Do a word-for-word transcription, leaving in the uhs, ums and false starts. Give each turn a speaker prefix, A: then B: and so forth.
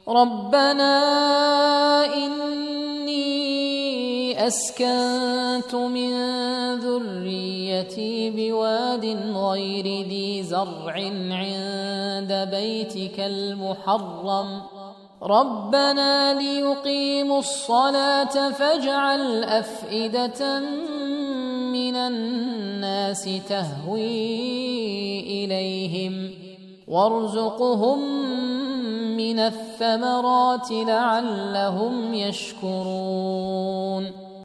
A: ربنا إني أسكنت من ذريتي بواد غير ذي زرع عند بيتك المحرم ربنا ليقيموا الصلاة فاجعل أفئدة من الناس تهوي إليهم وارزقهم من الثمرات لعلهم يشكرون